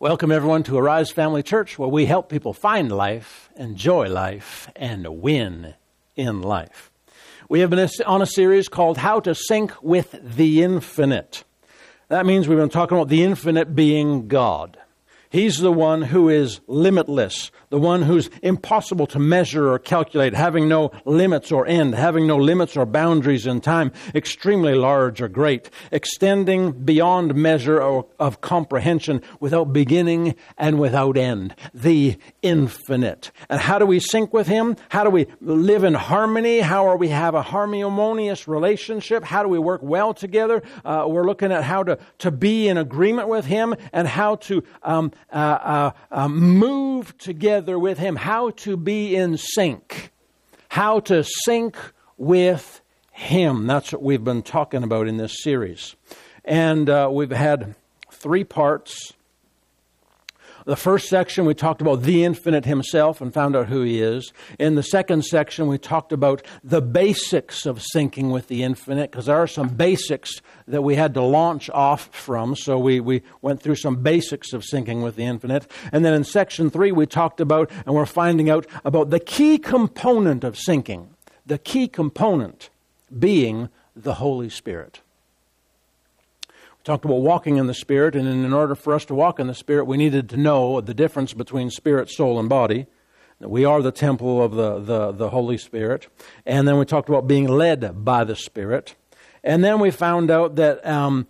Welcome, everyone, to Arise Family Church, where we help people find life, enjoy life, and win in life. We have been on a series called How to Sync with the Infinite. That means we've been talking about the infinite being God. He's the one who is limitless, the one who's impossible to measure or calculate, having no limits or end, having no limits or boundaries in time, extremely large or great, extending beyond measure of comprehension, without beginning and without end, the infinite. And how do we sync with Him? How do we live in harmony? How are we have a harmonious relationship? How do we work well together? We're looking at how to be in agreement with Him and how to move together with Him, how to be in sync, how to sync with Him. That's what we've been talking about in this series. And we've had 3 parts. The first section, we talked about the infinite Himself and found out who He is. In the second section, we talked about the basics of syncing with the infinite, because there are some basics that we had to launch off from. So we went through some basics of syncing with the infinite. And then in section 3, we talked about, and we're finding out about the key component of syncing. The key component being the Holy Spirit. We talked about walking in the Spirit, and in order for us to walk in the Spirit, we needed to know the difference between spirit, soul, and body. We are the temple of the Holy Spirit. And then we talked about being led by the Spirit. And then we found out that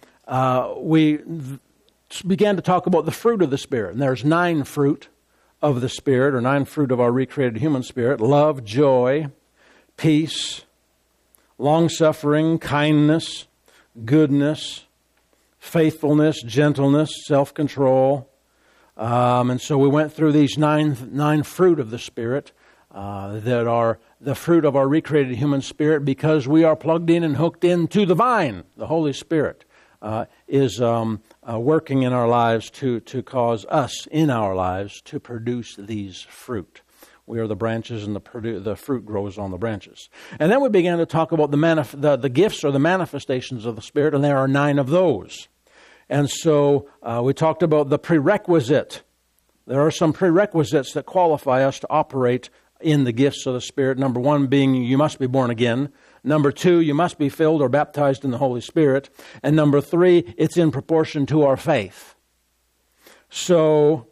we began to talk about the fruit of the Spirit. And there's 9 fruit of the Spirit, or 9 fruit of our recreated human spirit: love, joy, peace, long-suffering, kindness, goodness, faithfulness, gentleness, self-control. And so we went through these nine fruit of the Spirit that are the fruit of our recreated human spirit, because we are plugged in and hooked into the vine. The Holy Spirit is working in our lives to cause us in our lives to produce these fruit. We are the branches, and the fruit grows on the branches. And then we began to talk about the gifts or the manifestations of the Spirit, and there are 9 of those. And so we talked about the prerequisite. There are some prerequisites that qualify us to operate in the gifts of the Spirit. Number 1 being you must be born again. Number 2, you must be filled or baptized in the Holy Spirit. And number 3, it's in proportion to our faith. So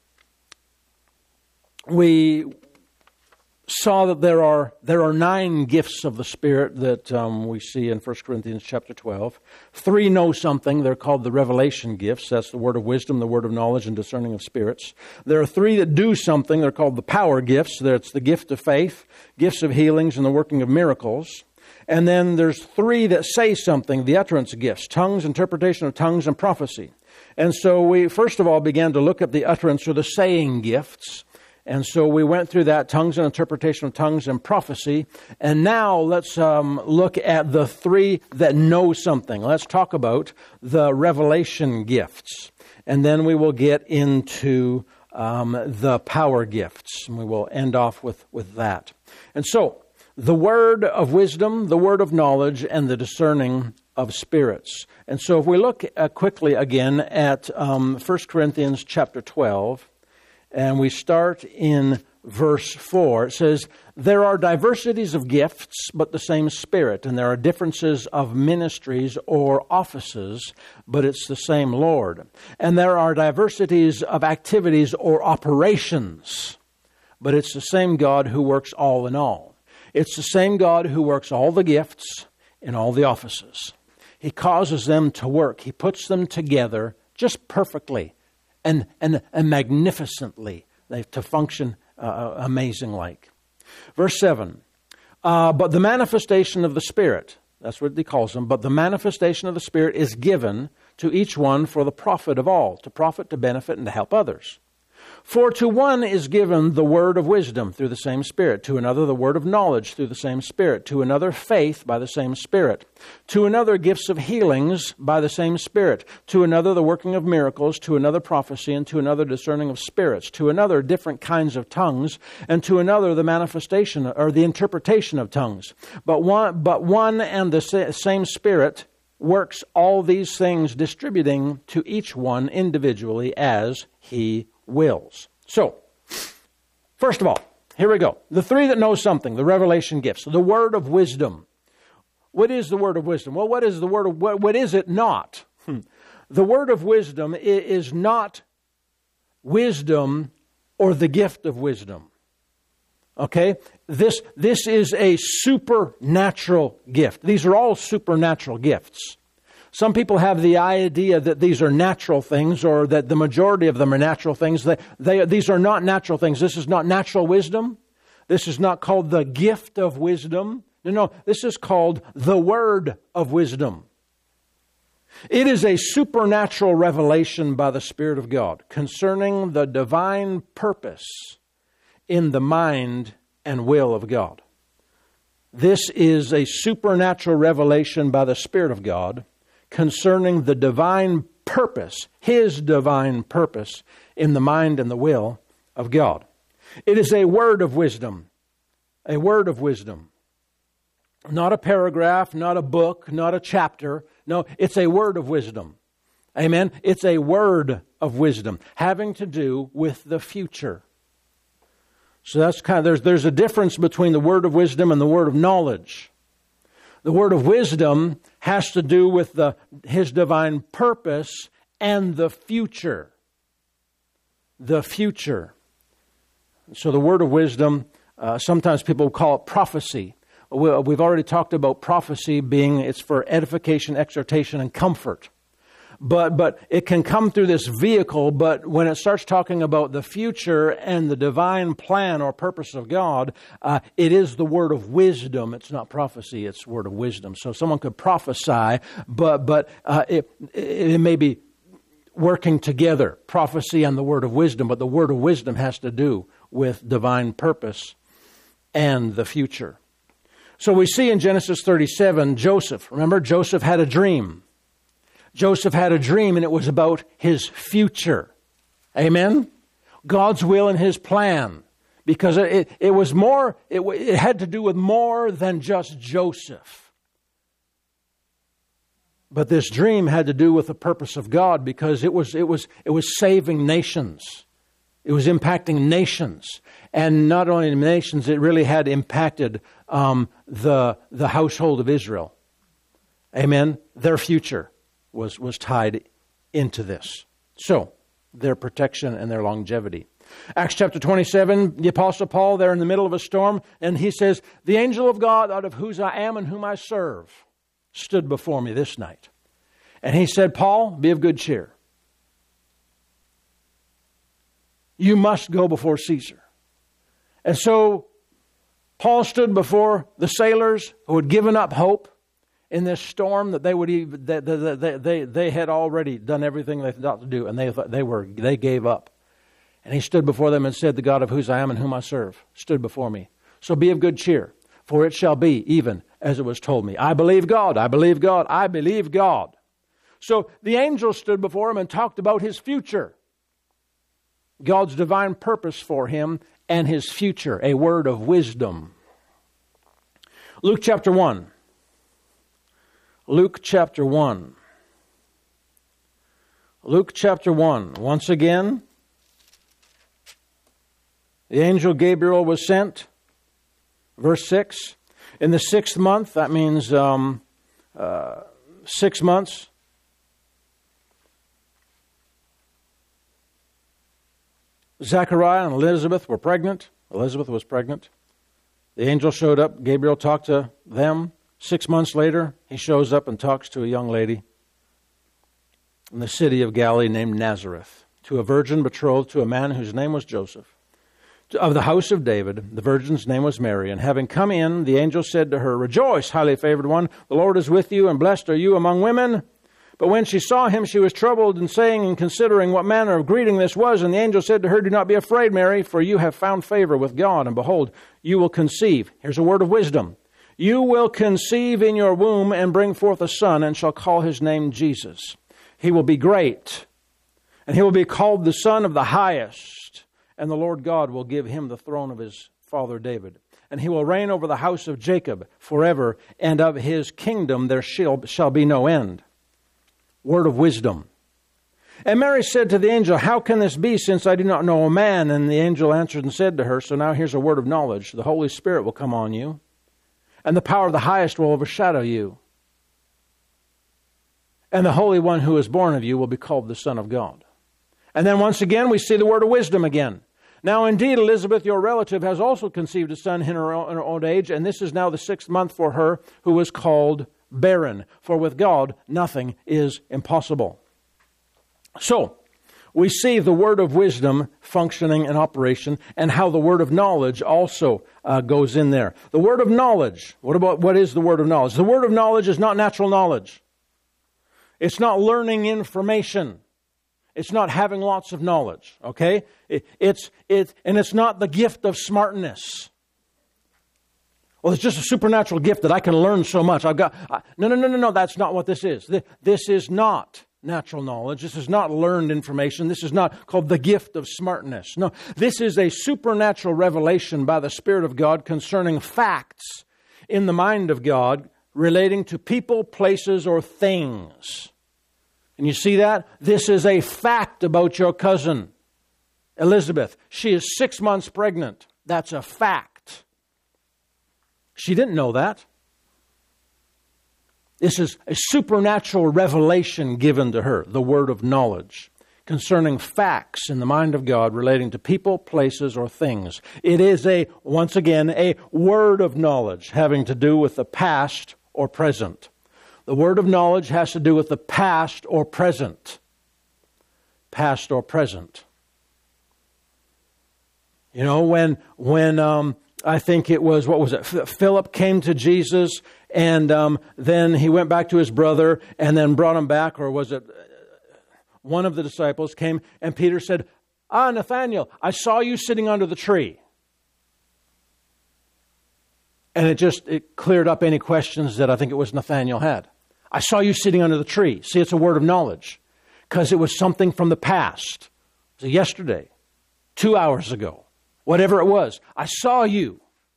we saw that there are 9 gifts of the Spirit that we see in 1 Corinthians chapter 12. 3 know something. They're called the revelation gifts. That's the word of wisdom, the word of knowledge, and discerning of spirits. There are 3 that do something. They're called the power gifts. That's the gift of faith, gifts of healings, and the working of miracles. And then there's 3 that say something, the utterance gifts: tongues, interpretation of tongues, and prophecy. And so we first of all began to look at the utterance or the saying gifts. And so we went through that: tongues and interpretation of tongues and prophecy. And now let's look at the 3 that know something. Let's talk about the revelation gifts. And then we will get into the power gifts. And we will end off with that. And so the word of wisdom, the word of knowledge, and the discerning of spirits. And so if we look quickly again at 1 Corinthians chapter 12, and we start in verse 4. It says, "There are diversities of gifts, but the same Spirit. And there are differences of ministries or offices, but it's the same Lord. And there are diversities of activities or operations, but it's the same God who works all in all." It's the same God who works all the gifts in all the offices. He causes them to work. He puts them together just perfectly and magnificently, to function amazing like. Verse 7, but the manifestation of the Spirit, that's what he calls them, but the manifestation of the Spirit is given to each one for the profit of all, to profit, to benefit, and to help others. For to one is given the word of wisdom through the same Spirit, to another the word of knowledge through the same Spirit, to another faith by the same Spirit, to another gifts of healings by the same Spirit, to another the working of miracles, to another prophecy, and to another discerning of spirits, to another different kinds of tongues, and to another the manifestation or the interpretation of tongues. But one and the same Spirit works all these things, distributing to each one individually as He wills. So, first of all, here we go. The three that know something, the revelation gifts, the word of wisdom. What is the word of wisdom? Well, what is the word of what is it not? The word of wisdom is not wisdom or the gift of wisdom. Okay? This is a supernatural gift. These are all supernatural gifts. Some people have the idea that these are natural things, or that the majority of them are natural things. These are not natural things. This is not natural wisdom. This is not called the gift of wisdom. No, this is called the word of wisdom. It is a supernatural revelation by the Spirit of God concerning the divine purpose in the mind and will of God. This is a supernatural revelation by the Spirit of God concerning the divine purpose, His divine purpose in the mind and the will of God. It is a word of wisdom. A word of wisdom. Not a paragraph, not a book, not a chapter. No, it's a word of wisdom. Amen? It's a word of wisdom having to do with the future. So that's there's a difference between the word of wisdom and the word of knowledge. The word of wisdom has to do with His divine purpose and the future. The future. So the word of wisdom, sometimes people call it prophecy. We've already talked about prophecy it's for edification, exhortation, and comfort. But it can come through this vehicle, but when it starts talking about the future and the divine plan or purpose of God, it is the word of wisdom. It's not prophecy, it's word of wisdom. So someone could prophesy, but it may be working together, prophecy and the word of wisdom, but the word of wisdom has to do with divine purpose and the future. So we see in Genesis 37, Joseph. Remember, Joseph had a dream. Joseph had a dream, and it was about his future. Amen? God's will and His plan. Because it was more, it had to do with more than just Joseph. But this dream had to do with the purpose of God, because it was saving nations. It was impacting nations. And not only nations, it really had impacted the household of Israel. Amen? Their future was tied into this. So, their protection and their longevity. Acts chapter 27, the Apostle Paul, they're in the middle of a storm, and he says, "The angel of God, out of whose I am and whom I serve, stood before me this night." And he said, "Paul, be of good cheer. You must go before Caesar." And so Paul stood before the sailors who had given up hope in this storm, that they had already done everything they thought to do, and they gave up. And he stood before them and said, "The God of whose I am and whom I serve stood before me. So be of good cheer, for it shall be even as it was told me. I believe God, I believe God, I believe God." So the angel stood before him and talked about his future. God's divine purpose for him and his future, a word of wisdom. Luke chapter 1. Luke chapter 1. Luke chapter 1. Once again, the angel Gabriel was sent. Verse 6. In the 6th month, that means 6 months. Zechariah and Elizabeth were pregnant. Elizabeth was pregnant. The angel showed up. Gabriel talked to them. 6 months later, he shows up and talks to a young lady in the city of Galilee named Nazareth, to a virgin betrothed to a man whose name was Joseph, of the house of David. The virgin's name was Mary. And having come in, the angel said to her, "Rejoice, highly favored one, the Lord is with you, and blessed are you among women." But when she saw him, she was troubled, and saying and considering what manner of greeting this was. And the angel said to her, "Do not be afraid, Mary, for you have found favor with God. And behold, you will conceive." Here's a word of wisdom. "You will conceive in your womb and bring forth a son, and shall call his name Jesus. He will be great, and he will be called the Son of the Highest. And the Lord God will give him the throne of his father David. and he will reign over the house of Jacob forever, and of his kingdom there shall be no end. Word of wisdom. And Mary said to the angel, how can this be, since I do not know a man? And the angel answered and said to her, so now here's a word of knowledge. The Holy Spirit will come on you, and the power of the highest will overshadow you. And the Holy One who is born of you will be called the Son of God. And then once again, we see the word of wisdom again. Now indeed, Elizabeth, your relative, has also conceived a son in her old age, and this is now the 6th month for her, who was called barren. For with God, nothing is impossible. So, we see the word of wisdom functioning in operation, and how the word of knowledge also goes in there. The word of knowledge. What is the word of knowledge? The word of knowledge is not natural knowledge. It's not learning information. It's not having lots of knowledge. Okay? It's not the gift of smartness. Well, it's just a supernatural gift that I can learn so much. No. That's not what this is. This is not natural knowledge. This is not learned information. This is not called the gift of smartness. No, this is a supernatural revelation by the Spirit of God concerning facts in the mind of God relating to people, places, or things. And you see that? This is a fact about your cousin, Elizabeth. She is 6 months pregnant. That's a fact. She didn't know that. This is a supernatural revelation given to her, the word of knowledge, concerning facts in the mind of God relating to people, places, or things. It is once again, a word of knowledge having to do with the past or present. The word of knowledge has to do with the past or present. Past or present. You know, when I think it was, Philip came to Jesus, and then he went back to his brother and then brought him back, or was it one of the disciples came, and Peter said, Nathanael, I saw you sitting under the tree. And it cleared up any questions that I think it was Nathanael had. I saw you sitting under the tree. See, it's a word of knowledge, because it was something from the past. It was yesterday, 2 hours ago, whatever it was. I saw you.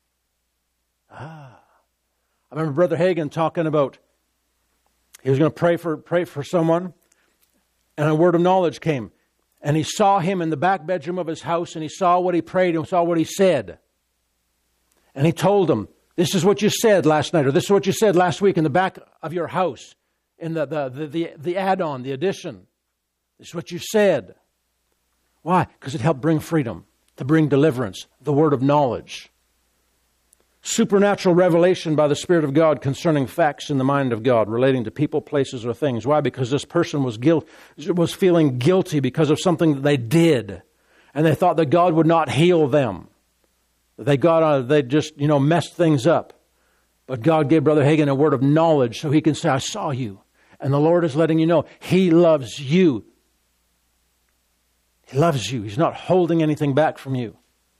I remember Brother Hagin talking about he was going to pray for someone, and a word of knowledge came. And he saw him in the back bedroom of his house, and he saw what he prayed and saw what he said. And he told him, this is what you said last night, or this is what you said last week in the back of your house, in the add-on, the addition. This is what you said. Why? Because it helped bring freedom, to bring deliverance, the word of knowledge. Supernatural revelation by the Spirit of God concerning facts in the mind of God relating to people, places, or things. Why? Because this person was feeling guilty because of something that they did, and they thought that God would not heal them. They just messed things up. But God gave Brother Hagin a word of knowledge so he can say, I saw you. And the Lord is letting you know He loves you. He loves you. He's not holding anything back from you.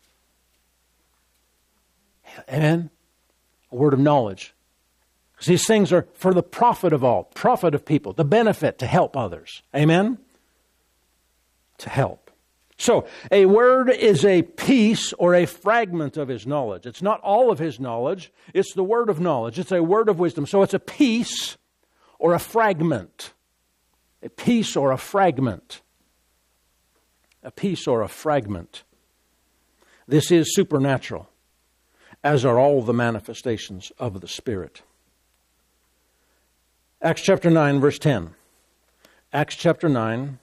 Amen? A word of knowledge. Because these things are for the profit of all, profit of people, the benefit to help others. Amen? To help. So, a word is a piece or a fragment of His knowledge. It's not all of His knowledge. It's the word of knowledge. It's a word of wisdom. So it's a piece or a fragment. A piece or a fragment. A piece or a fragment. This is supernatural, as are all the manifestations of the Spirit. Acts chapter 9, verse 10. Acts chapter 9,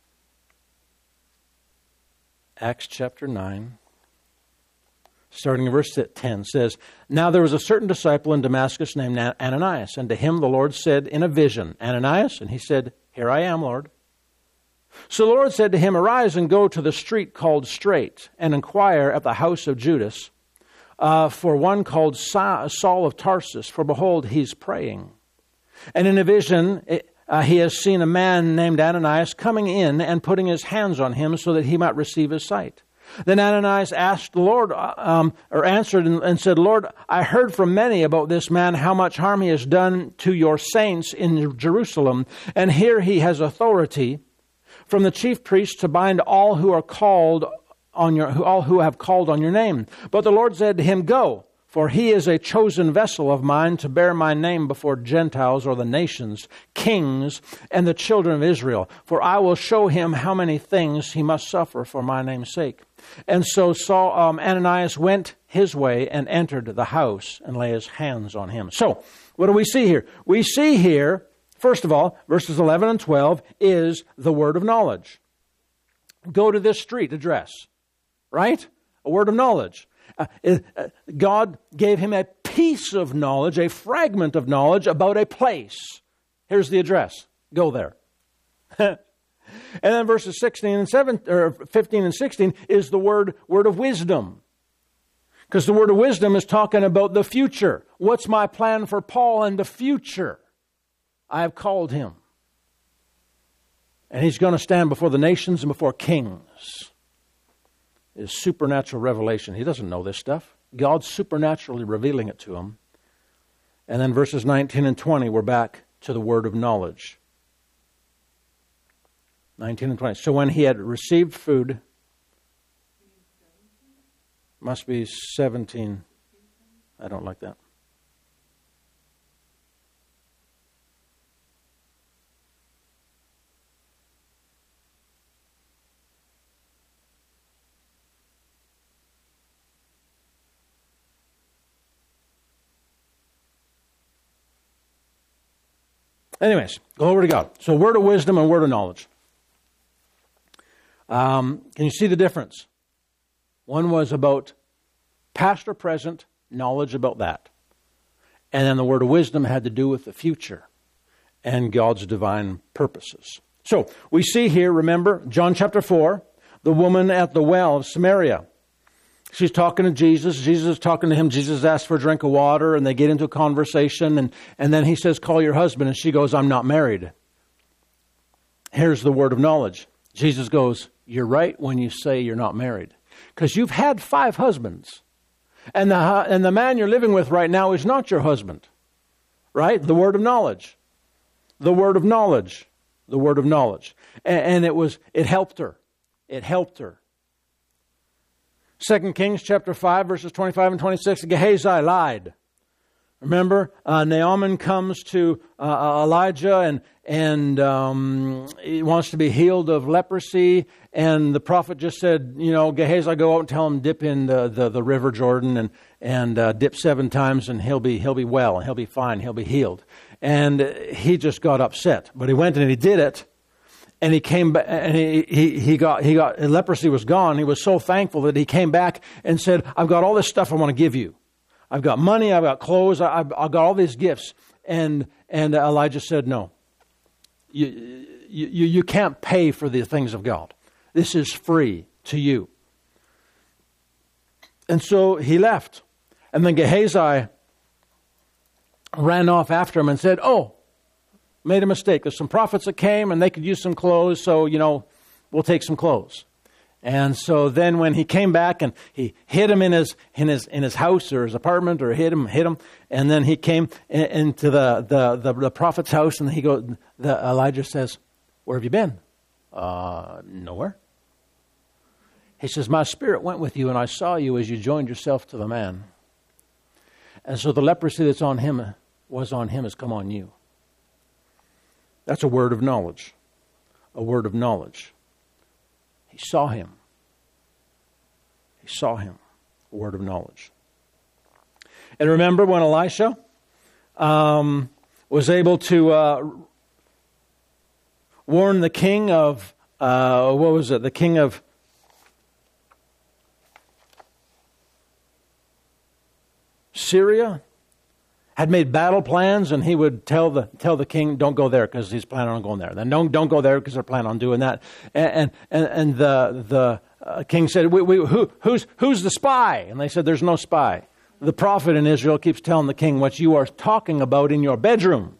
starting in verse 10, says, Now there was a certain disciple in Damascus named Ananias, and to him the Lord said in a vision, Ananias? And he said, Here I am, Lord. So the Lord said to him, Arise and go to the street called Straight, and inquire at the house of Judas for one called Saul of Tarsus, for behold, he's praying. And in a vision he has seen a man named Ananias coming in and putting his hands on him so that he might receive his sight. Then Ananias asked the Lord, answered and said, Lord, I heard from many about this man, how much harm he has done to your saints in Jerusalem. And here he has authority from the chief priests to bind all who have called on your name. But the Lord said to him, Go, For he is a chosen vessel of mine to bear my name before Gentiles or the nations, kings, and the children of Israel. For I will show him how many things he must suffer for my name's sake. And so Ananias went his way and entered the house and lay his hands on him. So, what do we see here? We see here, first of all, verses 11 and 12 is the word of knowledge. Go to this street address, right? A word of knowledge. God gave him a piece of knowledge, a fragment of knowledge about a place. Here's the address. Go there. And then verses 15 and 16 is the word of wisdom. Because the word of wisdom is talking about the future. What's my plan for Paul in the future? I have called him. And he's going to stand before the nations and before kings. Is supernatural revelation. He doesn't know this stuff. God's supernaturally revealing it to him. And then verses 19 and 20, we're back to the word of knowledge. 19 and 20. So when he had received food, must be 17. I don't like that. Anyways, glory to God. So word of wisdom and word of knowledge. Can you see the difference? One was about past or present, knowledge about that. And then the word of wisdom had to do with the future and God's divine purposes. So we see here, remember, John chapter 4, the woman at the well of Samaria. She's talking to Jesus. Jesus is talking to him. Jesus asks for a drink of water, and they get into a conversation. And then he says, call your husband. And she goes, I'm not married. Here's the word of knowledge. Jesus goes, you're right when you say you're not married. Because you've had 5 husbands. And the man you're living with right now is not your husband. Right? The word of knowledge. The word of knowledge. The word of knowledge. And it helped her. It helped her. 2 Kings chapter 5, verses 25 and 26, Gehazi lied. Remember, Naaman comes to Elijah and he wants to be healed of leprosy. And the prophet just said, Gehazi, go out and tell him dip in the river Jordan and dip 7 times and he'll be well and he'll be fine, he'll be healed. And he just got upset. But he went and he did it. And he came back, and he got leprosy was gone. He was so thankful that he came back and said, I've got all this stuff I want to give you. I've got money, I've got clothes, I've got all these gifts. And Elijah said, no, you can't pay for the things of God. This is free to you. And so he left. And then Gehazi ran off after him and said, made a mistake. There's some prophets that came and they could use some clothes, so, we'll take some clothes. And so then when he came back and he hid him in his house or his apartment or hid him, and then he came into the prophet's house and Elijah says, where have you been? Nowhere. He says, my spirit went with you and I saw you as you joined yourself to the man. And so the leprosy that's on him has come on you. That's a word of knowledge. A word of knowledge. He saw him. He saw him. A word of knowledge. And remember when Elisha was able to warn the king of, the king of Syria? Had made battle plans, and he would tell the king, don't go there because he's planning on going there. Then don't go there because they're planning on doing that. And the king said, who's the spy? And they said, there's no spy. The prophet in Israel keeps telling the king what you are talking about in your bedroom.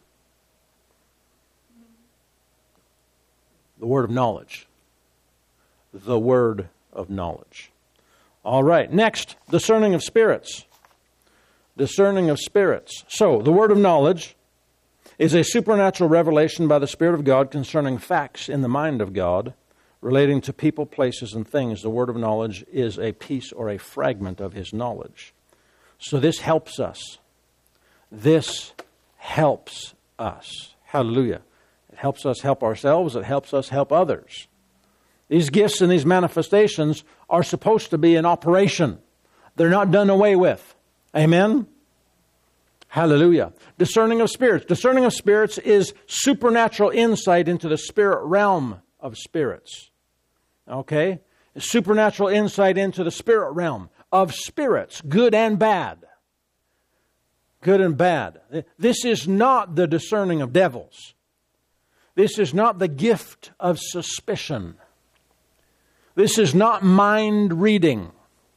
The word of knowledge. The word of knowledge. All right, next, discerning of spirits. Discerning of spirits. So, the word of knowledge is a supernatural revelation by the Spirit of God concerning facts in the mind of God relating to people, places, and things. The word of knowledge is a piece or a fragment of His knowledge. So this helps us. This helps us. Hallelujah. It helps us help ourselves. It helps us help others. These gifts and these manifestations are supposed to be in operation. They're not done away with. Amen? Hallelujah. Discerning of spirits. Discerning of spirits is supernatural insight into the spirit realm of spirits. Okay? Supernatural insight into the spirit realm of spirits, good and bad. Good and bad. This is not the discerning of devils. This is not the gift of suspicion. This is not mind reading.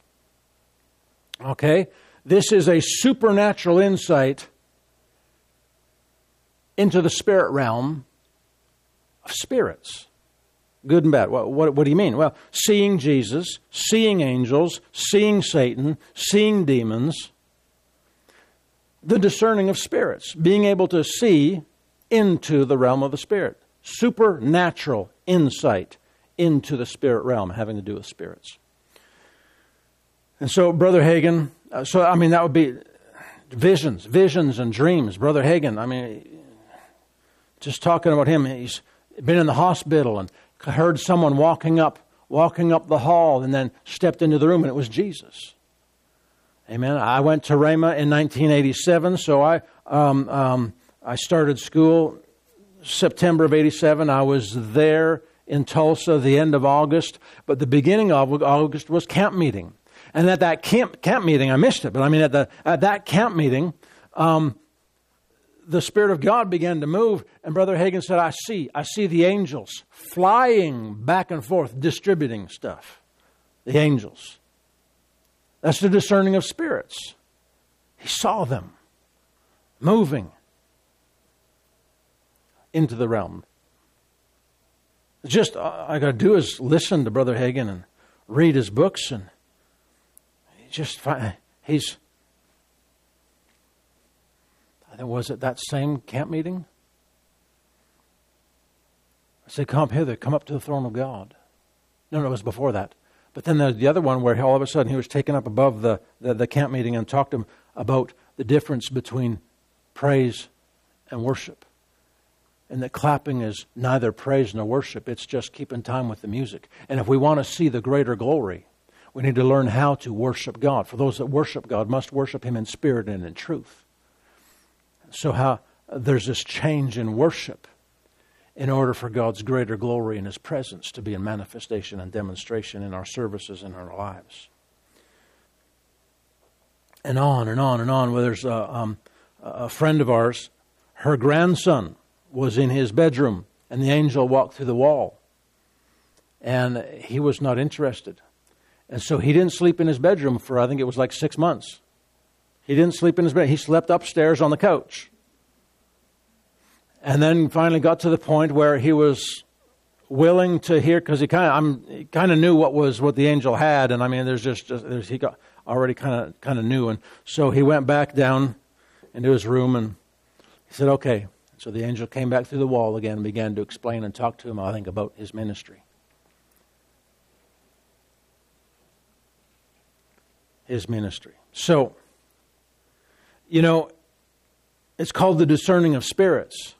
Okay? This is a supernatural insight into the spirit realm of spirits. Good and bad. What do you mean? Well, seeing Jesus, seeing angels, seeing Satan, seeing demons. The discerning of spirits. Being able to see into the realm of the spirit. Supernatural insight into the spirit realm having to do with spirits. And so, Brother Hagin, that would be visions and dreams. Brother Hagin, just talking about him, he's been in the hospital and heard someone walking up the hall and then stepped into the room and it was Jesus. Amen. I went to Rhema in 1987, so I started school September of 87. I was there in Tulsa the end of August, but the beginning of August was camp meeting. And at that camp meeting, I missed it, but at that camp meeting, the Spirit of God began to move, and Brother Hagin said, I see the angels flying back and forth, distributing stuff. The angels. That's the discerning of spirits. He saw them moving into the realm. Just all I got to do is listen to Brother Hagin and read his books, and was it that same camp meeting? I said, come up hither, come up to the throne of God. No, it was before that. But then there's the other one where all of a sudden he was taken up above the camp meeting and talked to him about the difference between praise and worship. And that clapping is neither praise nor worship. It's just keeping time with the music. And if we want to see the greater glory, we need to learn how to worship God. For those that worship God must worship Him in spirit and in truth. So there's this change in worship in order for God's greater glory and His presence to be in manifestation and demonstration in our services and in our lives. And on and on and on. Well, there's a friend of ours, her grandson was in his bedroom, and the angel walked through the wall. And he was not interested. And so he didn't sleep in his bedroom for, I think it was like 6 months. He didn't sleep in his bed. He slept upstairs on the couch. And then finally got to the point where he was willing to hear, because he kind of knew what the angel had, and he got already kind of knew, and so he went back down into his room and he said, "Okay." So the angel came back through the wall again and began to explain and talk to him, I think, about his ministry. His ministry. So, it's called the discerning of spirits.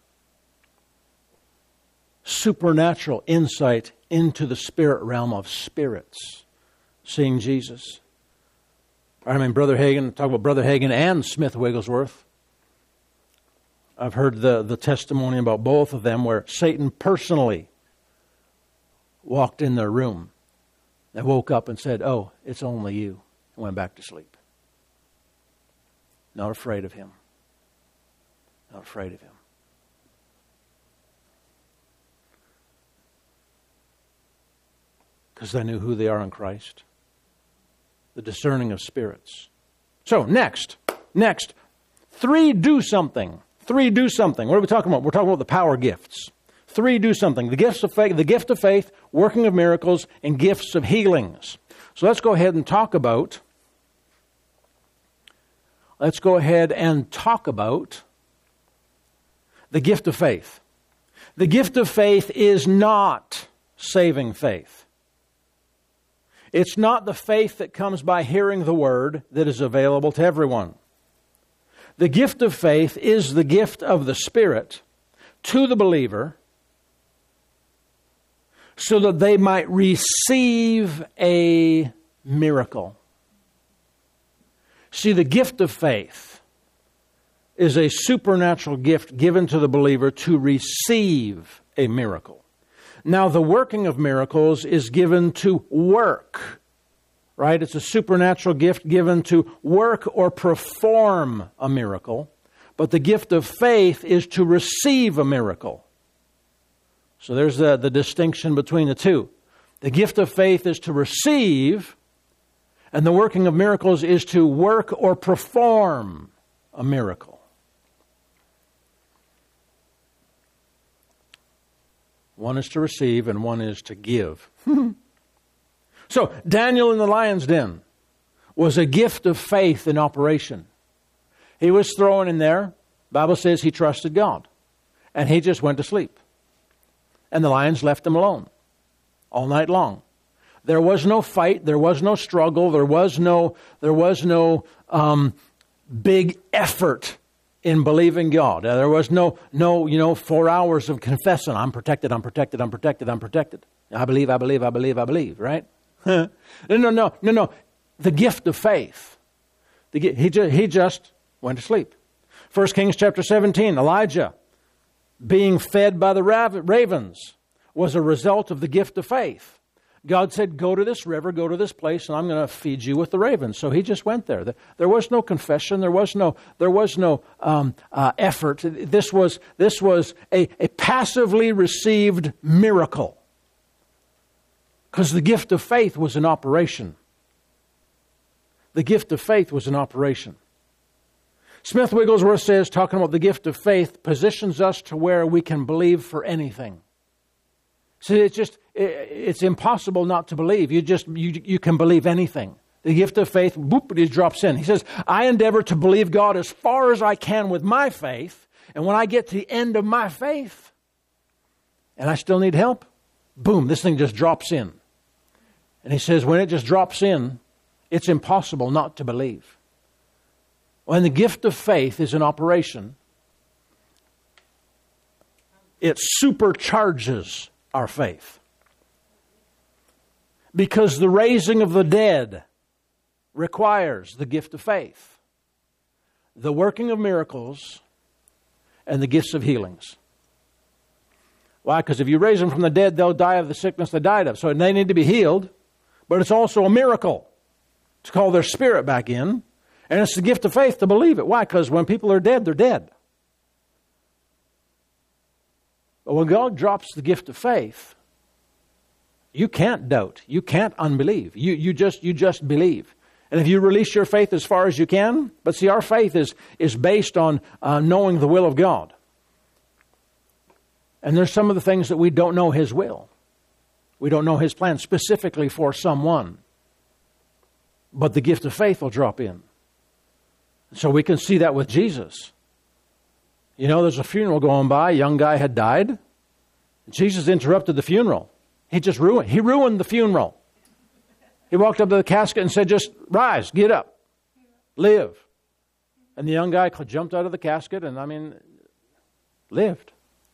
Supernatural insight into the spirit realm of spirits. Seeing Jesus. Brother Hagin, talk about Brother Hagin and Smith Wigglesworth. I've heard the testimony about both of them where Satan personally walked in their room and woke up and said, "Oh, it's only you," and went back to sleep. Not afraid of him. Not afraid of him. Because they knew who they are in Christ. The discerning of spirits. So, next. 3, do something. 3, do something. What are we talking about? We're talking about the power gifts. 3, do something. The gift of faith, working of miracles, and gifts of healings. So let's go ahead and talk about the gift of faith. The gift of faith is not saving faith. It's not the faith that comes by hearing the Word that is available to everyone. The gift of faith is the gift of the Spirit to the believer so that they might receive a miracle. See, the gift of faith is a supernatural gift given to the believer to receive a miracle. Now, the working of miracles is given to work, right? It's a supernatural gift given to work or perform a miracle. But the gift of faith is to receive a miracle. So there's the distinction between the two. The gift of faith is to receive, and the working of miracles is to work or perform a miracle. One is to receive and one is to give. So, Daniel in the lion's den was a gift of faith in operation. He was thrown in there. The Bible says he trusted God. And he just went to sleep. And the lions left him alone all night long. There was no fight. There was no struggle. There was no big effort in believing God. There was no 4 hours of confessing. I'm protected, I'm protected, I'm protected, I'm protected. I believe, I believe, I believe, I believe, right? No. The gift of faith. He just went to sleep. 1 Kings chapter 17, Elijah being fed by the ravens was a result of the gift of faith. God said, go to this river, go to this place, and I'm going to feed you with the ravens. So he just went there. There was no confession. There was no effort. This was a passively received miracle. Because the gift of faith was in operation. The gift of faith was in operation. Smith Wigglesworth says, talking about the gift of faith, positions us to where we can believe for anything. So it's impossible not to believe. You can believe anything. The gift of faith, boop, it drops in. He says, I endeavor to believe God as far as I can with my faith, and when I get to the end of my faith, and I still need help, boom, this thing just drops in. And he says, when it just drops in, it's impossible not to believe. When the gift of faith is in operation, it supercharges our faith. Because the raising of the dead requires the gift of faith, the working of miracles, and the gifts of healings. Why? Because if you raise them from the dead, they'll die of the sickness they died of. So they need to be healed, but it's also a miracle to call their spirit back in. And it's the gift of faith to believe it. Why? Because when people are dead, they're dead. But when God drops the gift of faith, you can't doubt. You can't unbelieve. You just believe. And if you release your faith as far as you can, but see, our faith is based on knowing the will of God. And there's some of the things that we don't know His will. We don't know His plan specifically for someone. But the gift of faith will drop in. So we can see that with Jesus. You know, there's a funeral going by. A young guy had died. Jesus interrupted the funeral. He ruined the funeral. He walked up to the casket and said, just rise, get up, live. And the young guy jumped out of the casket and, lived.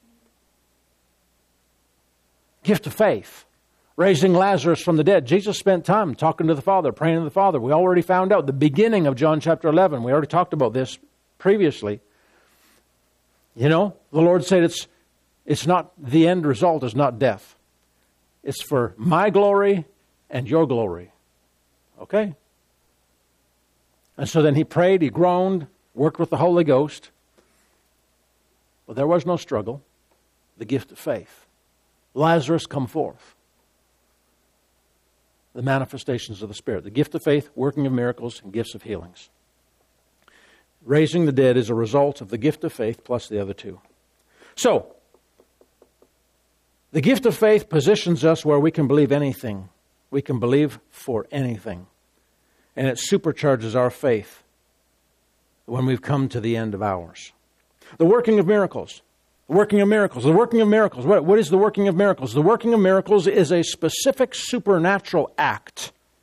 Gift of faith. Raising Lazarus from the dead. Jesus spent time talking to the Father, praying to the Father. We already found out the beginning of John chapter 11. We already talked about this previously. You know, the Lord said it's not, the end result is not death. It's for my glory and your glory. Okay? And so then he prayed, he groaned, worked with the Holy Ghost. But there was no struggle. The gift of faith. Lazarus, come forth. The manifestations of the Spirit. The gift of faith, working of miracles, and gifts of healings. Raising the dead is a result of the gift of faith plus the other two. So, the gift of faith positions us where we can believe anything. We can believe for anything. And it supercharges our faith when we've come to the end of ours. The working of miracles. The working of miracles. The working of miracles. What is the working of miracles? The working of miracles is a specific supernatural act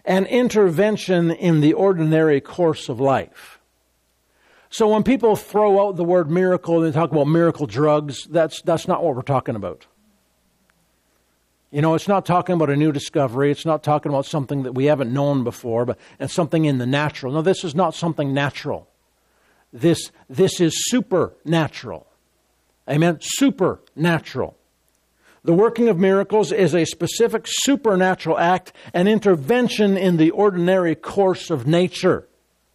an intervention in the ordinary course of life. So when people throw out the word miracle and they talk about miracle drugs, that's not what we're talking about. You know, it's not talking about a new discovery. It's not talking about something that we haven't known before, and something in the natural. No, this is not something natural. This is supernatural. Amen? Supernatural. The working of miracles is a specific supernatural act, an intervention in the ordinary course of nature.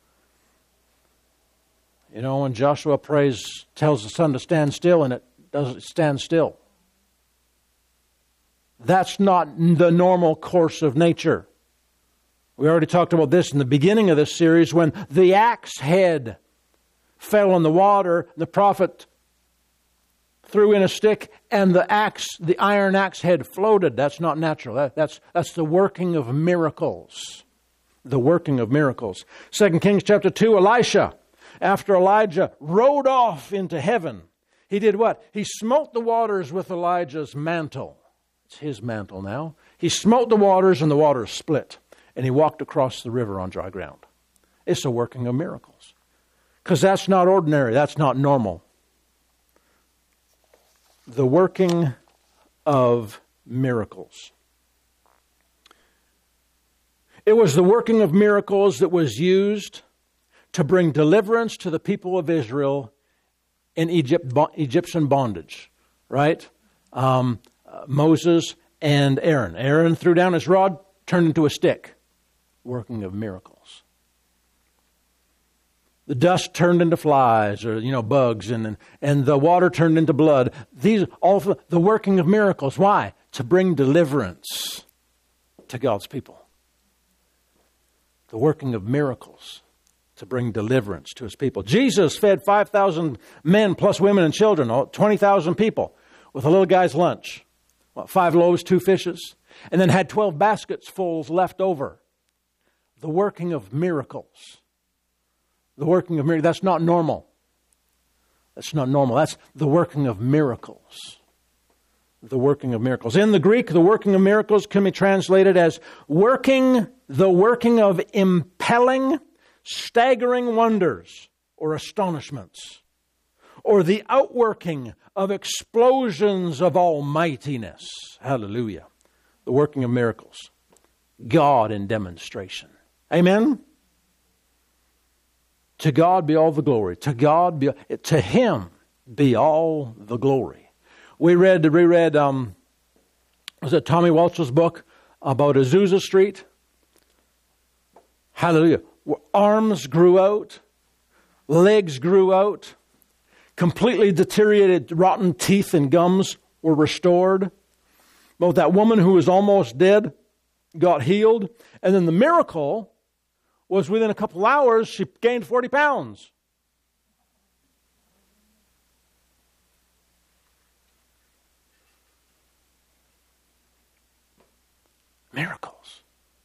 You know, when Joshua tells the sun to stand still, and it doesn't stand still. That's not the normal course of nature. We already talked about this in the beginning of this series when the axe head fell in the water, the prophet threw in a stick and the iron axe head floated. That's not natural. That's the working of miracles. The working of miracles. 2 Kings chapter 2, Elisha, after Elijah rode off into heaven, he did what? He smote the waters with Elijah's mantle. It's his mantle now. He smote the waters and the waters split. And he walked across the river on dry ground. It's a working of miracles. Because that's not ordinary. That's not normal. The working of miracles. It was the working of miracles that was used to bring deliverance to the people of Israel in Egyptian bondage. Right? Moses and Aaron. Aaron threw down his rod, turned into a stick. Working of miracles. The dust turned into flies or, bugs and the water turned into blood. These all the working of miracles. Why? To bring deliverance to God's people. The working of miracles to bring deliverance to His people. Jesus fed 5,000 men plus women and children, 20,000 people with a little guy's lunch. 5 loaves, 2 fishes, and then had 12 baskets full left over. The working of miracles. The working of miracles. That's not normal. That's not normal. That's the working of miracles. The working of miracles. In the Greek, the working of miracles can be translated as the working of impelling, staggering wonders or astonishments, or the outworking of explosions of almightiness. Hallelujah. The working of miracles. God in demonstration. Amen? To God be all the glory. To Him be all the glory. We reread, was it Tommy Walsh's book about Azusa Street? Hallelujah. Arms grew out. Legs grew out. Completely deteriorated, rotten teeth and gums were restored. But that woman who was almost dead got healed. And then the miracle was within a couple hours, she gained 40 pounds. Miracles.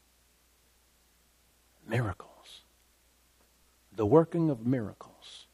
Miracles. The working of miracles.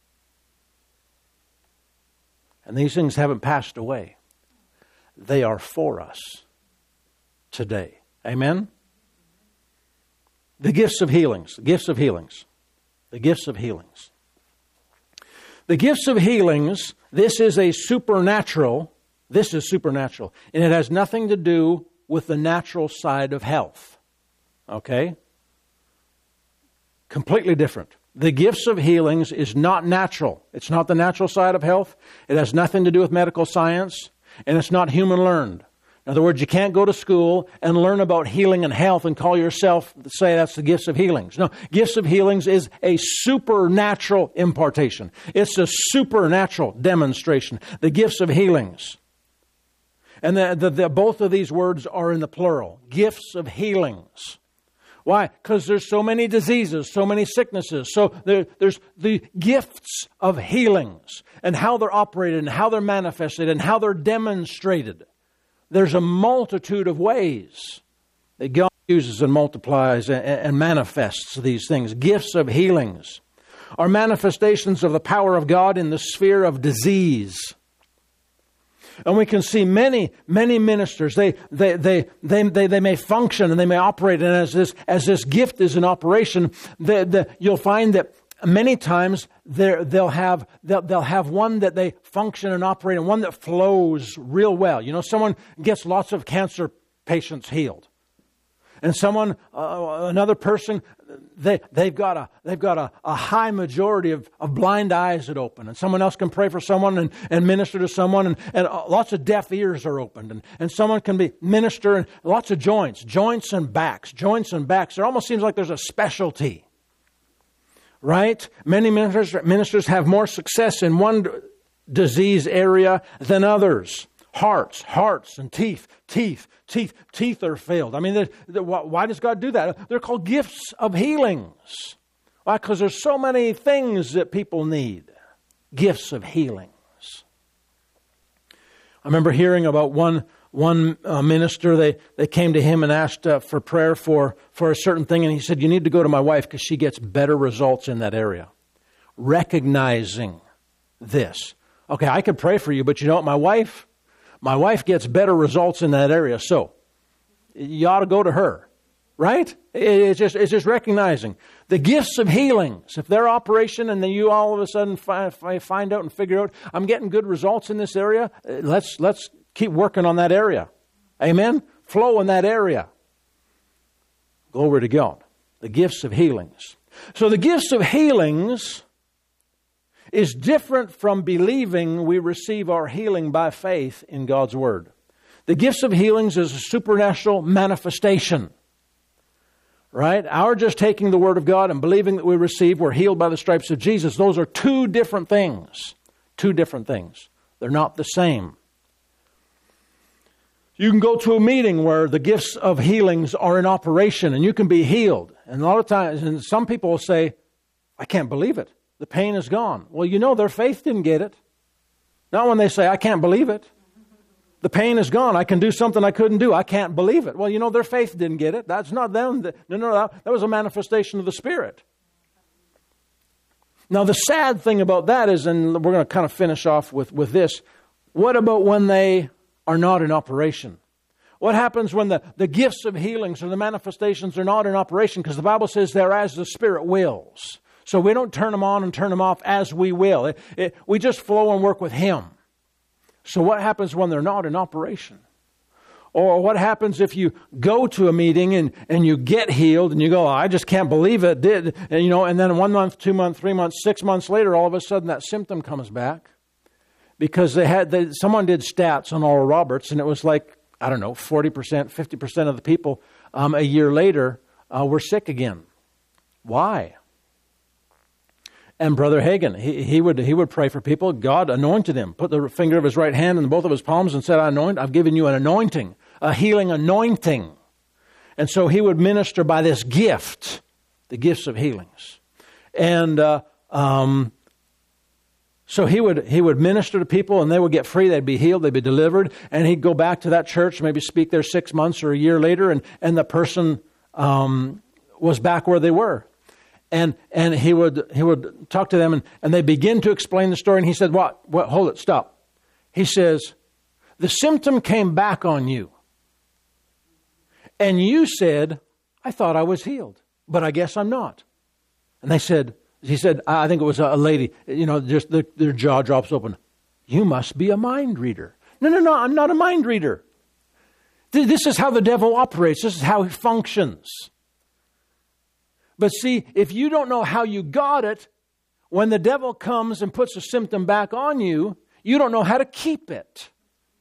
And these things haven't passed away. They are for us today. Amen? The gifts of healings. The gifts of healings. The gifts of healings. The gifts of healings, this is supernatural. And it has nothing to do with the natural side of health. Okay? Completely different. The gifts of healings is not natural. It's not the natural side of health. It has nothing to do with medical science. And it's not human learned. In other words, you can't go to school and learn about healing and health and call yourself, say that's the gifts of healings. No, gifts of healings is a supernatural impartation. It's a supernatural demonstration. The gifts of healings. And both of these words are in the plural. Gifts of healings. Why? Because there's so many diseases, so many sicknesses. So there's the gifts of healings and how they're operated and how they're manifested and how they're demonstrated. There's a multitude of ways that God uses and multiplies and manifests these things. Gifts of healings are manifestations of the power of God in the sphere of disease. And we can see many ministers. They may function and they may operate, and as this gift is in operation, you'll find that many times they'll have one that they function and operate, and one that flows real well. You know, someone gets lots of cancer patients healed, and another person, they've got a high majority of blind eyes that open, and someone else can pray for someone and minister to someone, and lots of deaf ears are opened, and someone can be minister, and lots of joints and backs. It almost seems like there's a specialty. Right? Many ministers have more success in one disease area than others. Hearts and teeth are failed. I mean, why does God do that? They're called gifts of healings. Why? Because there's so many things that people need. Gifts of healings. I remember hearing about one minister. They came to him and asked for prayer for a certain thing, and he said, "You need to go to my wife because she gets better results in that area." Recognizing this. Okay, I could pray for you, but you know what? My wife gets better results in that area, so you ought to go to her. Right? It's just recognizing the gifts of healings. If they're operation and then you all of a sudden find out and figure out, I'm getting good results in this area, let's keep working on that area. Amen? Flow in that area. Glory to God. The gifts of healings. So the gifts of healings is different from believing we receive our healing by faith in God's Word. The gifts of healings is a supernatural manifestation. Right? Our just taking the Word of God and believing that we receive, we're healed by the stripes of Jesus. Those are two different things. Two different things. They're not the same. You can go to a meeting where the gifts of healings are in operation and you can be healed. And a lot of times, and some people will say, "I can't believe it. The pain is gone." Well, you know their faith didn't get it. Not when they say, "I can't believe it. The pain is gone. I can do something I couldn't do. I can't believe it." Well, you know their faith didn't get it. That's not them. No, that was a manifestation of the Spirit. Now, the sad thing about that is, and we're going to kind of finish off with this, what about when they are not in operation? What happens when the gifts of healings or the manifestations are not in operation? Because the Bible says they're as the Spirit wills. So we don't turn them on and turn them off as we will. We just flow and work with Him. So what happens when they're not in operation? Or what happens if you go to a meeting and you get healed and you go, "I just can't believe it did." And then 1 month, 2 months, 3 months, 6 months later, all of a sudden that symptom comes back. Because someone did stats on Oral Roberts, and it was like, 40%, 50% of the people a year later were sick again. Why? And Brother Hagin, he would pray for people. God anointed him, put the finger of His right hand in both of his palms and said, "I've given you an anointing, a healing anointing." And so he would minister by this gift, the gifts of healings. And so he would minister to people and they would get free, they'd be healed, they'd be delivered, and he'd go back to that church, maybe speak there 6 months or a year later, and the person was back where they were. And he would talk to them and they begin to explain the story, and he said, What? Hold it, stop. He says, "The symptom came back on you. And you said, 'I thought I was healed, but I guess I'm not.'" And he said, I think it was a lady, just their jaw drops open. "You must be a mind reader." No, I'm not a mind reader. This is how the devil operates. This is how he functions. But see, if you don't know how you got it, when the devil comes and puts a symptom back on you, you don't know how to keep it.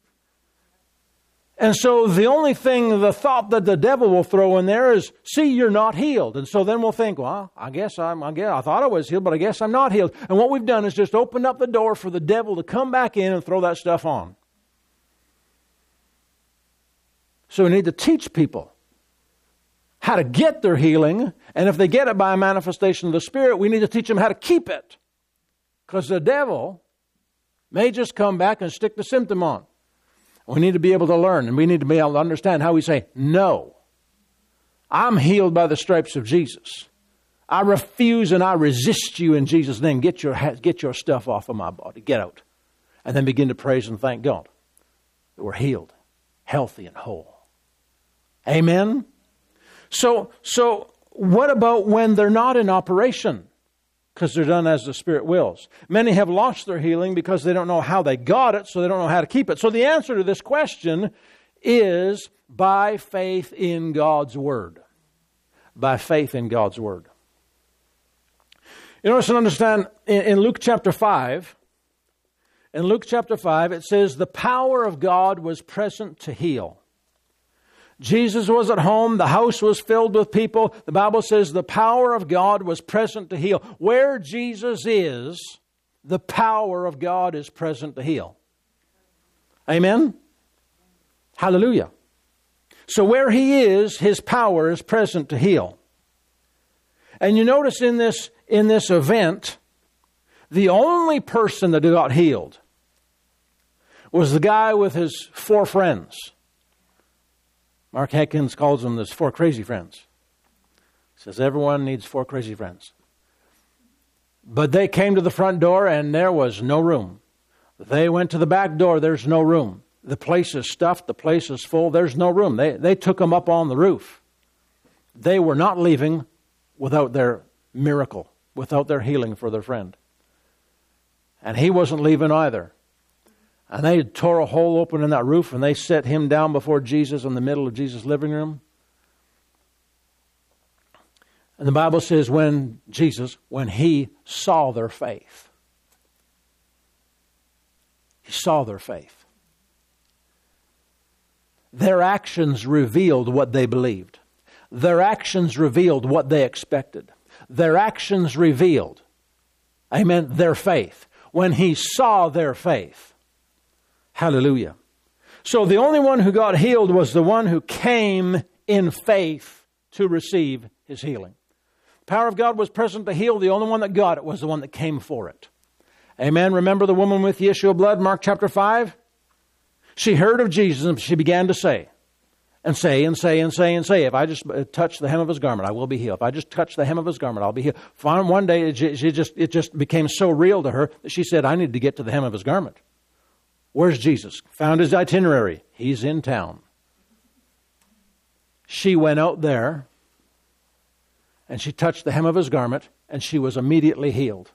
And so the thought that the devil will throw in there is, "See, you're not healed." And so then we'll think, "Well, I thought I was healed, but I guess I'm not healed." And what we've done is just opened up the door for the devil to come back in and throw that stuff on. So we need to teach people how to get their healing. And if they get it by a manifestation of the Spirit, we need to teach them how to keep it. Because the devil may just come back and stick the symptom on. We need to be able to learn, and we need to be able to understand how we say, "No, I'm healed by the stripes of Jesus. I refuse and I resist you in Jesus' name. Get your stuff off of my body. Get out." And then begin to praise and thank God. that we're healed, healthy, and whole. Amen? So what about when they're not in operation? Because they're done as the Spirit wills. Many have lost their healing because they don't know how they got it, so they don't know how to keep it. So the answer to this question is by faith in God's Word. By faith in God's Word. You notice and understand, in Luke chapter 5, it says, the power of God was present to heal. Jesus was at home. The house was filled with people. The Bible says the power of God was present to heal. Where Jesus is, the power of God is present to heal. Amen? Hallelujah. So where He is, His power is present to heal. And you notice in this event, the only person that got healed was the guy with his 4 friends. Mark Hankins calls them his 4 crazy friends. He says everyone needs 4 crazy friends. But they came to the front door and there was no room. They went to the back door, there's no room. The place is stuffed, the place is full, there's no room. They took him up on the roof. They were not leaving without their miracle, without their healing for their friend. And he wasn't leaving either. And they tore a hole open in that roof and they set him down before Jesus in the middle of Jesus' living room. And the Bible says when He saw their faith. He saw their faith. Their actions revealed what they believed. Their actions revealed what they expected. Their actions revealed, amen, their faith. When He saw their faith. Hallelujah. So the only one who got healed was the one who came in faith to receive his healing. The power of God was present to heal. The only one that got it was the one that came for it. Amen. Remember the woman with the issue of blood, Mark chapter 5? She heard of Jesus and she began to say, if I just touch the hem of His garment, I will be healed. If I just touch the hem of His garment, I'll be healed. One day, it just became so real to her that she said, I need to get to the hem of His garment. Where's Jesus? Found his itinerary. He's in town. She went out there and she touched the hem of His garment and she was immediately healed.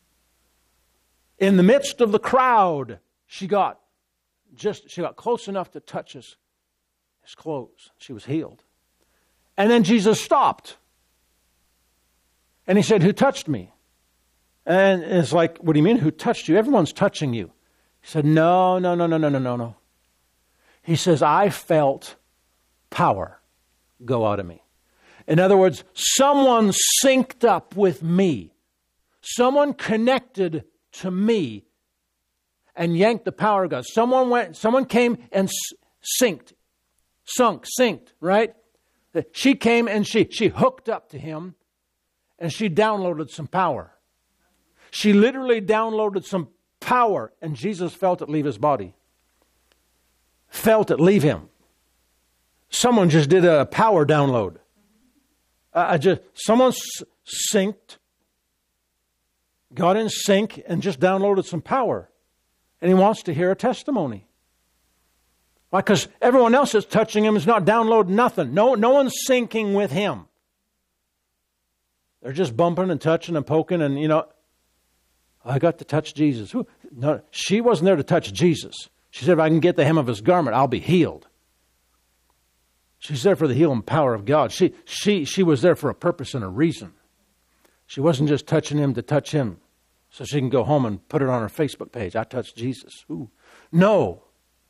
In the midst of the crowd, she got close enough to touch his clothes. She was healed. And then Jesus stopped. And He said, who touched me? And it's like, what do you mean, who touched you? Everyone's touching you. He said, no. He says, I felt power go out of me. In other words, someone synced up with me. Someone connected to me and yanked the power of God. Someone came and synced, right? She came and she hooked up to Him and she downloaded some power. She literally downloaded some power, and Jesus felt it leave His body. Felt it leave Him. Someone just did a power download. Someone synced, got in sync, and just downloaded some power. And He wants to hear a testimony. Why? Because everyone else that's touching Him is not downloading nothing. No one's syncing with Him. They're just bumping and touching and poking and, I got to touch Jesus. No, she wasn't there to touch Jesus. She said, if I can get the hem of His garment, I'll be healed. She's there for the healing power of God. She was there for a purpose and a reason. She wasn't just touching Him to touch Him so she can go home and put it on her Facebook page. I touched Jesus. Ooh. No.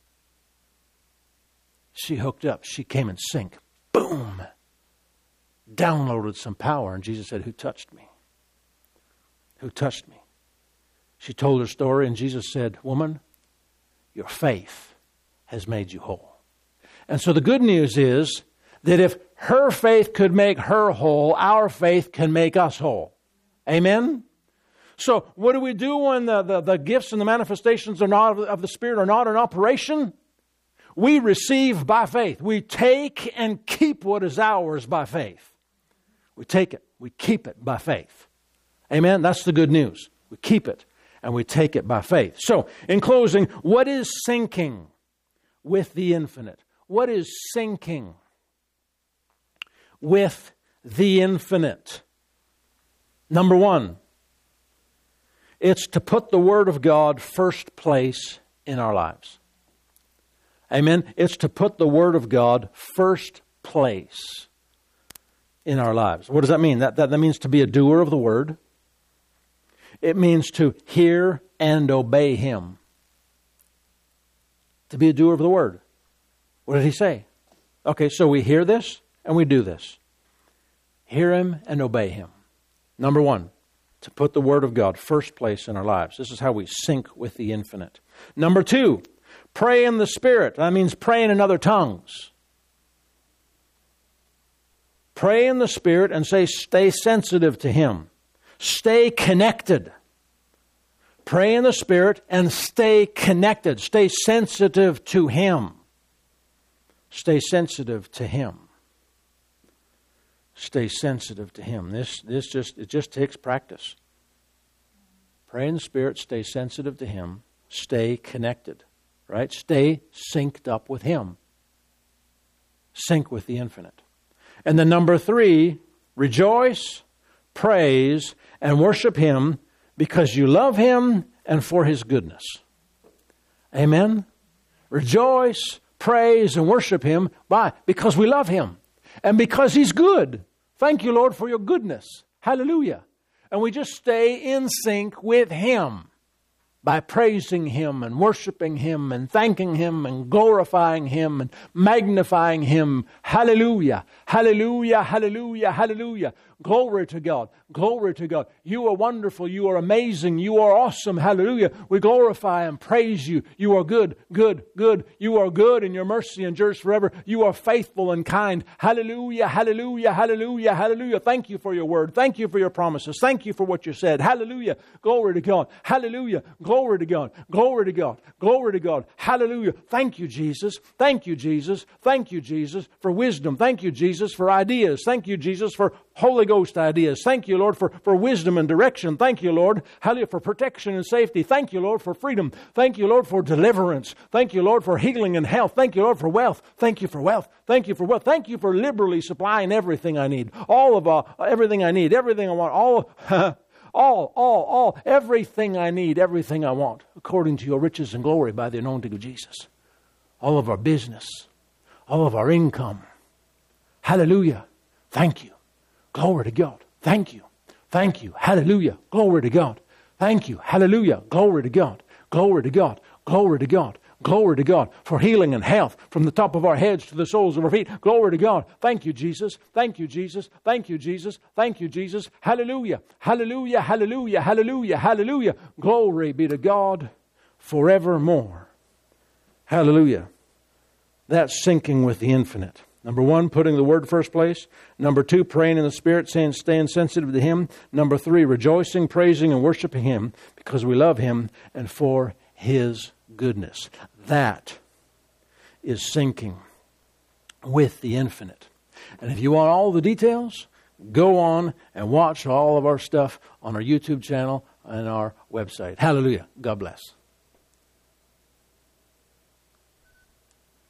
She hooked up. She came in sync. Boom. Downloaded some power. And Jesus said, who touched me? Who touched me? She told her story and Jesus said, woman, your faith has made you whole. And so the good news is that if her faith could make her whole, our faith can make us whole. Amen? So what do we do when the gifts and the manifestations of the Spirit are not in operation? We receive by faith. We take and keep what is ours by faith. We take it. We keep it by faith. Amen? That's the good news. We keep it and we take it by faith. So, in closing, what is syncing? with the infinite. What is syncing with the infinite? Number one, it's to put the Word of God first place in our lives. Amen? It's to put the Word of God first place in our lives. What does that mean? That means to be a doer of the Word. It means to hear and obey Him. To be a doer of the Word. What did He say? Okay, so we hear this and we do this. Hear Him and obey Him. Number one, to put the Word of God first place in our lives. This is how we sync with the infinite. Number two, pray in the Spirit. That means praying in other tongues. Pray in the Spirit and stay sensitive to Him. Stay connected. Pray in the Spirit and stay connected. Stay sensitive to Him. Stay sensitive to Him. Stay sensitive to Him. It just takes practice. Pray in the Spirit, stay sensitive to Him, stay connected, right? Stay synced up with Him. Sync with the infinite. And then number three, rejoice, praise, and worship Him because you love Him and for His goodness. Amen? Rejoice, praise, and worship Him. Why? Because we love Him and because He's good. Thank you, Lord, for your goodness. Hallelujah. And we just stay in sync with Him by praising Him and worshiping Him and thanking Him and glorifying Him and magnifying Him. Hallelujah. Hallelujah. Hallelujah. Hallelujah. Glory to God. Glory to God. You are wonderful. You are amazing. You are awesome. Hallelujah. We glorify and praise You. You are good, good, good. You are good and your mercy endures forever. You are faithful and kind. Hallelujah. Hallelujah. Hallelujah. Hallelujah. Thank You for Your word. Thank You for Your promises. Thank You for what You said. Hallelujah. Glory to God. Hallelujah. Glory to God. Glory to God. Glory to God. Hallelujah. Thank You, Jesus. Thank You, Jesus. Thank You, Jesus, for wisdom. Thank You, Jesus, for ideas. Thank You, Jesus, for Holy Ghost ideas. Thank You, Lord, for wisdom and direction. Thank You, Lord, hallelujah, for protection and safety. Thank You, Lord, for freedom. Thank You, Lord, for deliverance. Thank You, Lord, for healing and health. Thank You, Lord, for wealth. Thank You for wealth. Thank You for wealth. Thank You for liberally supplying everything I need. Everything I need, everything I want, everything I need, everything I want, according to Your riches and glory by the anointing of Jesus. All of our business, all of our income. Hallelujah. Thank You. Glory to God. Thank You. Thank You. Hallelujah. Glory to God. Thank You. Hallelujah. Glory to God. Glory to God. Glory to God. Glory to God for healing and health from the top of our heads to the soles of our feet. Glory to God. Thank You, Jesus. Thank You, Jesus. Thank You, Jesus. Thank You, Jesus. Hallelujah. Hallelujah. Hallelujah. Hallelujah. Hallelujah. Glory be to God forevermore. Hallelujah. That's syncing with the infinite. Number one, putting the Word first place. Number two, praying in the Spirit, staying sensitive to Him. Number three, rejoicing, praising, and worshiping Him because we love Him and for His goodness. That is syncing with the infinite. And if you want all the details, go on and watch all of our stuff on our YouTube channel and our website. Hallelujah. God bless.